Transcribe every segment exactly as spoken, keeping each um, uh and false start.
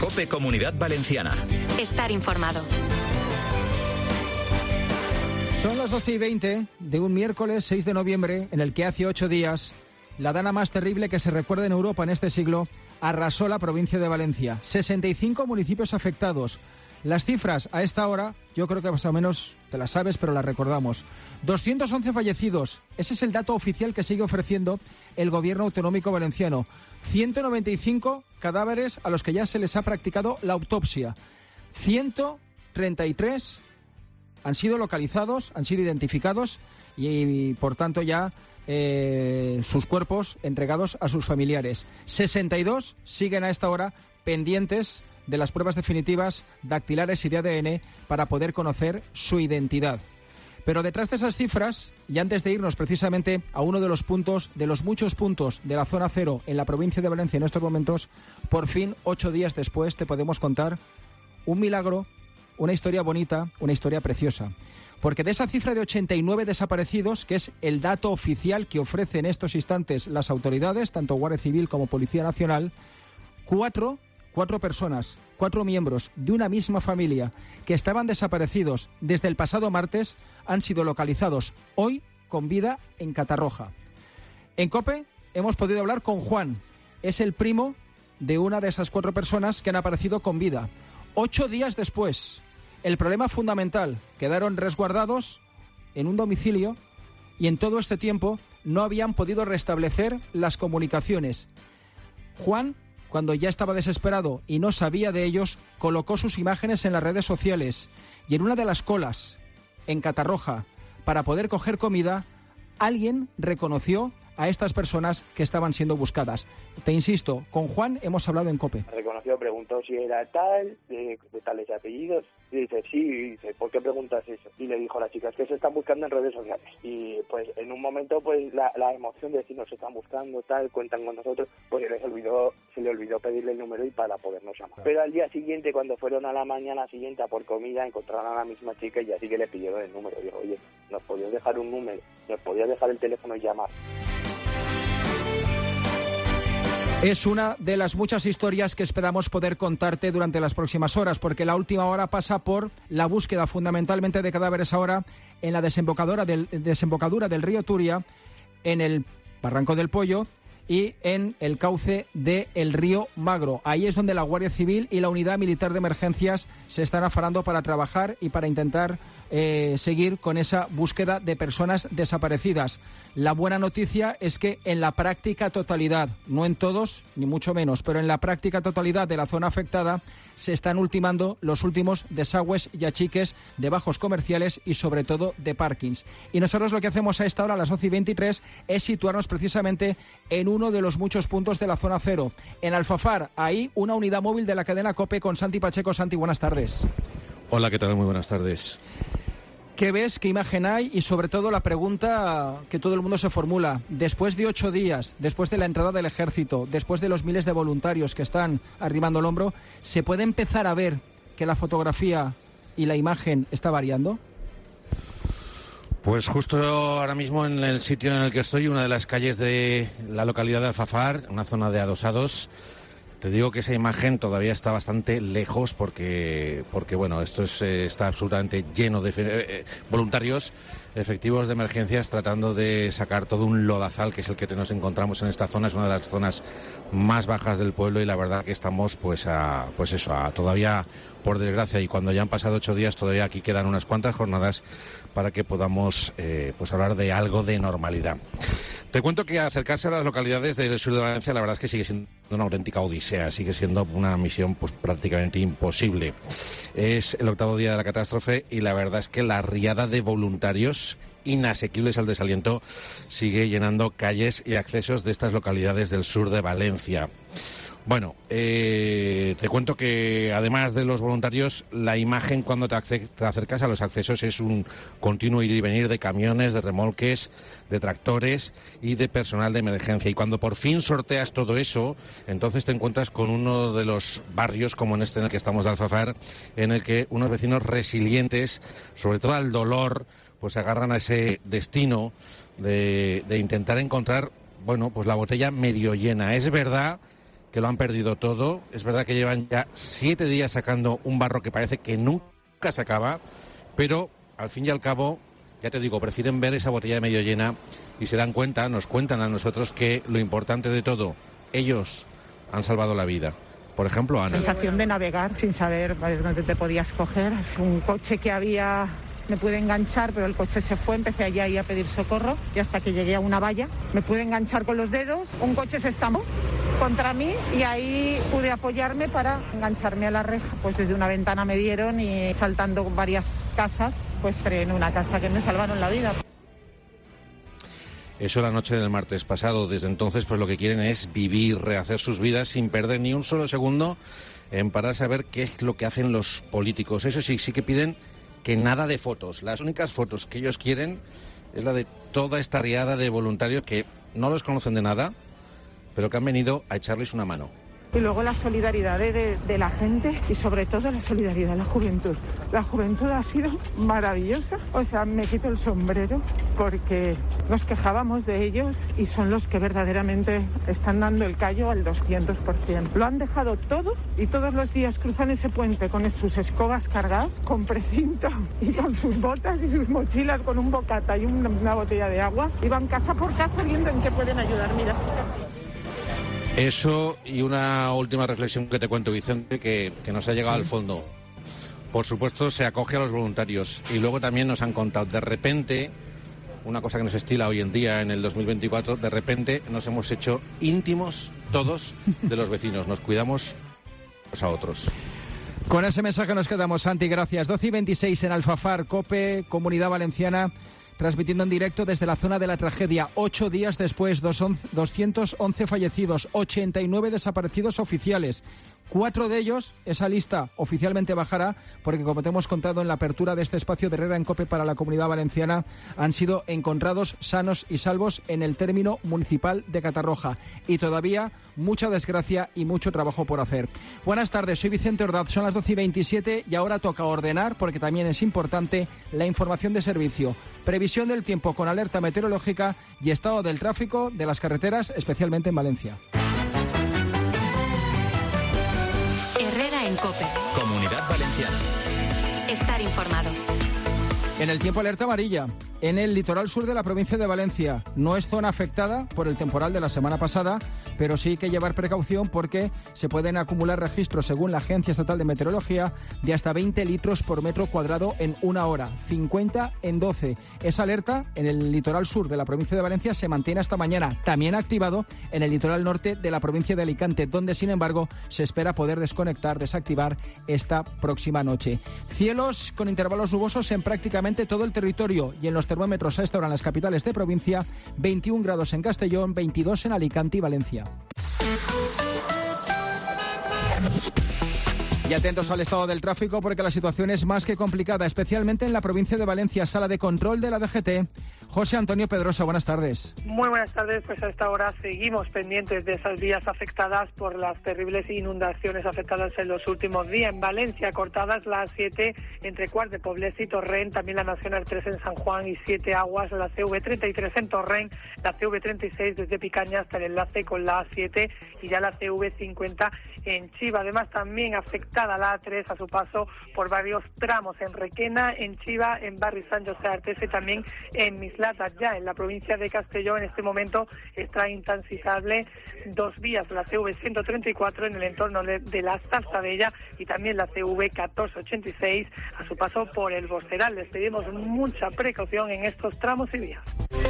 COPE Comunidad Valenciana. Estar informado. Son las doce y veinte de un miércoles seis de noviembre, en el que hace ocho días la dana más terrible que se recuerda en Europa en este siglo arrasó la provincia de Valencia. sesenta y cinco municipios afectados. Las cifras a esta hora, yo creo que más o menos te las sabes, pero las recordamos. doscientos once fallecidos. Ese es el dato oficial que sigue ofreciendo el gobierno autonómico valenciano. ciento noventa y cinco cadáveres a los que ya se les ha practicado la autopsia. ciento treinta y tres han sido localizados, han sido identificados y, y por tanto ya eh, sus cuerpos entregados a sus familiares. sesenta y dos siguen a esta hora pendientes de las pruebas definitivas dactilares y de A D N para poder conocer su identidad. Pero detrás de esas cifras, y antes de irnos precisamente a uno de los puntos, de los muchos puntos de la zona cero en la provincia de Valencia en estos momentos, por fin, ocho días después, te podemos contar un milagro, una historia bonita, una historia preciosa. Porque de esa cifra de ochenta y nueve desaparecidos, que es el dato oficial que ofrecen en estos instantes las autoridades, tanto Guardia Civil como Policía Nacional, cuatro... Cuatro personas, cuatro miembros de una misma familia que estaban desaparecidos desde el pasado martes han sido localizados hoy con vida en Catarroja. En COPE hemos podido hablar con Juan. Es el primo de una de esas cuatro personas que han aparecido con vida. Ocho días después, el problema fundamental, quedaron resguardados en un domicilio y en todo este tiempo no habían podido restablecer las comunicaciones. Juan, cuando ya estaba desesperado y no sabía de ellos, colocó sus imágenes en las redes sociales y en una de las colas, en Catarroja, para poder coger comida, alguien reconoció a estas personas que estaban siendo buscadas. Te insisto, con Juan hemos hablado en COPE. Reconoció, preguntó si era tal, de, de tales apellidos, y dice, sí, y dice, ¿por qué preguntas eso? Y le dijo a la chica, es que se están buscando en redes sociales. Y pues en un momento, pues la, la emoción de decir, nos están buscando, tal, cuentan con nosotros, pues se les olvidó, se le olvidó pedirle el número y para podernos llamar. Pero al día siguiente, cuando fueron a la mañana siguiente a por comida, encontraron a la misma chica y así que le pidieron el número. Dijo, oye, ¿nos podías dejar un número? ¿Nos podías dejar el teléfono y llamar? Es una de las muchas historias que esperamos poder contarte durante las próximas horas, porque la última hora pasa por la búsqueda fundamentalmente de cadáveres ahora en la desembocadura del, desembocadura del río Turia, en el Barranco del Pollo y en el cauce del río Magro. Ahí es donde la Guardia Civil y la Unidad Militar de Emergencias se están afanando para trabajar y para intentar eh, seguir con esa búsqueda de personas desaparecidas. La buena noticia es que en la práctica totalidad, no en todos, ni mucho menos, pero en la práctica totalidad de la zona afectada, se están ultimando los últimos desagües y achiques de bajos comerciales y sobre todo de parkings. Y nosotros lo que hacemos a esta hora, a las doce y veintitrés, es situarnos precisamente en uno de los muchos puntos de la zona cero. En Alfafar, ahí una unidad móvil de la cadena COPE con Santi Pacheco. Santi, buenas tardes. Hola, ¿qué tal? Muy buenas tardes. ¿Qué ves? ¿Qué imagen hay? Y sobre todo la pregunta que todo el mundo se formula. Después de ocho días, después de la entrada del ejército, después de los miles de voluntarios que están arrimando el hombro, ¿se puede empezar a ver que la fotografía y la imagen está variando? Pues justo ahora mismo en el sitio en el que estoy, una de las calles de la localidad de Alfafar, una zona de adosados, te digo que esa imagen todavía está bastante lejos porque, porque bueno, esto es, eh, está absolutamente lleno de eh, voluntarios efectivos de emergencias tratando de sacar todo un lodazal, que es el que nos encontramos en esta zona. Es una de las zonas más bajas del pueblo y la verdad que estamos pues a, pues eso, a todavía, por desgracia, y cuando ya han pasado ocho días, todavía aquí quedan unas cuantas jornadas para que podamos eh, pues hablar de algo de normalidad. Te cuento que acercarse a las localidades del sur de Valencia, la verdad es que sigue siendo una auténtica odisea, sigue siendo una misión pues prácticamente imposible. Es el octavo día de la catástrofe y la verdad es que la riada de voluntarios inasequibles al desaliento sigue llenando calles y accesos de estas localidades del sur de Valencia. Bueno, eh, te cuento que además de los voluntarios, la imagen cuando te, ace- te acercas a los accesos es un continuo ir y venir de camiones, de remolques, de tractores y de personal de emergencia. Y cuando por fin sorteas todo eso, entonces te encuentras con uno de los barrios, como en este en el que estamos de Alfafar, en el que unos vecinos resilientes, sobre todo al dolor, pues se agarran a ese destino de, de intentar encontrar, bueno, pues la botella medio llena. Es verdad que lo han perdido todo. Es verdad que llevan ya siete días sacando un barro que parece que nunca se acaba, pero al fin y al cabo, ya te digo, prefieren ver esa botella medio llena y se dan cuenta, nos cuentan a nosotros que lo importante de todo, ellos han salvado la vida. Por ejemplo, Ana. Sensación de navegar sin saber dónde te podías coger. Un coche que había, me pude enganchar, pero el coche se fue, empecé allá ahí a pedir socorro y hasta que llegué a una valla me pude enganchar con los dedos, un coche se estampó contra mí y ahí pude apoyarme para engancharme a la reja. Pues desde una ventana me dieron y saltando varias casas, pues entré en una casa que me salvaron la vida. Eso la noche del martes pasado. Desde entonces, pues lo que quieren es vivir, rehacer sus vidas sin perder ni un solo segundo en pararse a ver qué es lo que hacen los políticos. Eso sí, sí que piden que nada de fotos. Las únicas fotos que ellos quieren es la de toda esta riada de voluntarios que no los conocen de nada, pero que han venido a echarles una mano. Y luego la solidaridad de, de, de la gente y sobre todo la solidaridad de la juventud. La juventud ha sido maravillosa. O sea, me quito el sombrero porque nos quejábamos de ellos y son los que verdaderamente están dando el callo al doscientos por ciento. Lo han dejado todo y todos los días cruzan ese puente con sus escobas cargadas, con precinto y con sus botas y sus mochilas, con un bocata y una, una botella de agua. Y van casa por casa viendo en qué pueden ayudar. Mira, eso y una última reflexión que te cuento, Vicente, que, que nos ha llegado sí. al fondo. Por supuesto, se acoge a los voluntarios y luego también nos han contado, de repente, una cosa que nos estila hoy en día en el dos mil veinticuatro, de repente nos hemos hecho íntimos todos de los vecinos, nos cuidamos unos a otros. Con ese mensaje nos quedamos, Santi, gracias. doce y veintiséis en Alfafar, COPE, Comunidad Valenciana, transmitiendo en directo desde la zona de la tragedia. Ocho días después, doscientos once fallecidos, ochenta y nueve desaparecidos oficiales. Cuatro de ellos, esa lista oficialmente bajará, porque como te hemos contado en la apertura de este espacio de Herrera en COPE para la Comunidad Valenciana, han sido encontrados sanos y salvos en el término municipal de Catarroja. Y todavía mucha desgracia y mucho trabajo por hacer. Buenas tardes, soy Vicente Ordaz, son las doce y veintisiete y ahora toca ordenar, porque también es importante, la información de servicio. Previsión del tiempo con alerta meteorológica y estado del tráfico de las carreteras, especialmente en Valencia. Herrera en COPE. Comunidad Valenciana. Estar informado. En el tiempo alerta amarilla, en el litoral sur de la provincia de Valencia. No es zona afectada por el temporal de la semana pasada, pero sí hay que llevar precaución porque se pueden acumular registros, según la Agencia Estatal de Meteorología, de hasta veinte litros por metro cuadrado en una hora, cincuenta en doce. Esa alerta en el litoral sur de la provincia de Valencia se mantiene hasta mañana, también activado en el litoral norte de la provincia de Alicante, donde sin embargo se espera poder desconectar, desactivar esta próxima noche. Cielos con intervalos nubosos en prácticamente todo el territorio y en los termómetros a esta hora en las capitales de provincia, veintiún grados en Castellón, veintidós en Alicante y Valencia. Y atentos al estado del tráfico porque la situación es más que complicada, especialmente en la provincia de Valencia. Sala de control de la D G T. José Antonio Pedrosa, buenas tardes. Muy buenas tardes, pues a esta hora seguimos pendientes de esas vías afectadas por las terribles inundaciones afectadas en los últimos días. En Valencia, cortadas la A siete entre Quart de Poblet y Torrent, también la Nacional tres en San Juan y Siete Aguas, la C V treinta y tres en Torrent, la C V treinta y seis desde Picaña hasta el enlace con la A siete y ya la C V cincuenta en Chiva. Además, también afectada la A tres a su paso por varios tramos en Requena, en Chiva, en Barri San José Artesa y también en Mislata. Ya en la provincia de Castellón en este momento está intransitable dos vías, la C V ciento treinta y cuatro en el entorno de la Salzadella y también la C V catorce ochenta y seis a su paso por el Bosteral. Les pedimos mucha precaución en estos tramos y vías.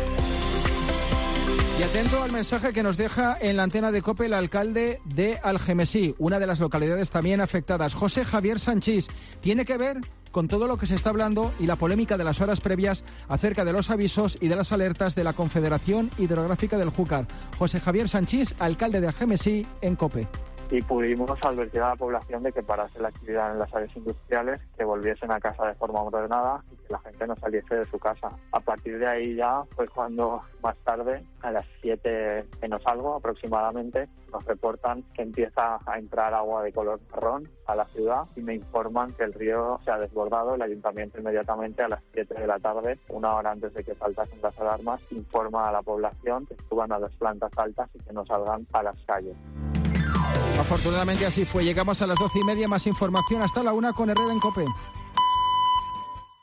Y atento al mensaje que nos deja en la antena de COPE el alcalde de Algemesí, una de las localidades también afectadas. José Javier Sanchís, tiene que ver con todo lo que se está hablando y la polémica de las horas previas acerca de los avisos y de las alertas de la Confederación Hidrográfica del Júcar. José Javier Sanchís, alcalde de Algemesí, en COPE. Y pudimos advertir a la población de que parase la actividad en las áreas industriales, que volviesen a casa de forma ordenada y que la gente no saliese de su casa. A partir de ahí ya fue cuando más tarde, a las siete menos algo aproximadamente, nos reportan que empieza a entrar agua de color marrón a la ciudad y me informan que el río se ha desbordado. El ayuntamiento inmediatamente a las siete de la tarde, una hora antes de que saltasen las alarmas, informa a la población que suban a las plantas altas y que no salgan a las calles. Afortunadamente así fue. Llegamos a las doce y media. Más información hasta la una con Herrera en COPE.